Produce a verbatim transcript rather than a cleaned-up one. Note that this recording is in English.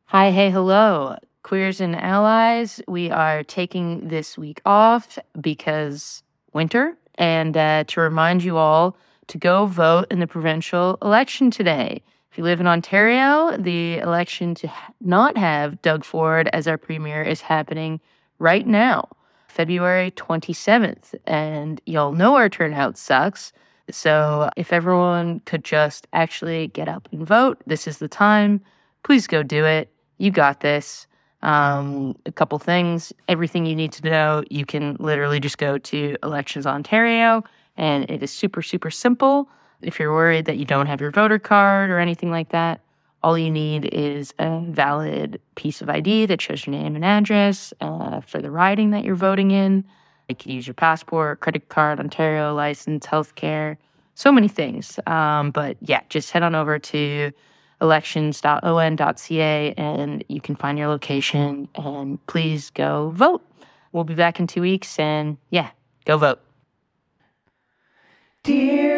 Hi, hey, hello. Queers and allies, we are taking this week off because winter, and uh, to remind you all to go vote in the provincial election today. If you live in Ontario, the election to ha- not have Doug Ford as our premier is happening right now, February twenty-seventh. And y'all know our turnout sucks. So if everyone could just actually get up and vote, this is the time. Please go do it. You got this. Um, a couple things, everything you need to know, you can literally just go to Elections Ontario, and it is super, super simple. If you're worried that you don't have your voter card or anything like that, all you need is a valid piece of I D that shows your name and address uh, for the riding that you're voting in. You can use your passport, credit card, Ontario license, healthcare, so many things. Um, but yeah, just head on over to elections dot o n dot c a and you can find your location, and please go vote. We'll be back in two weeks, and yeah, go vote. Dear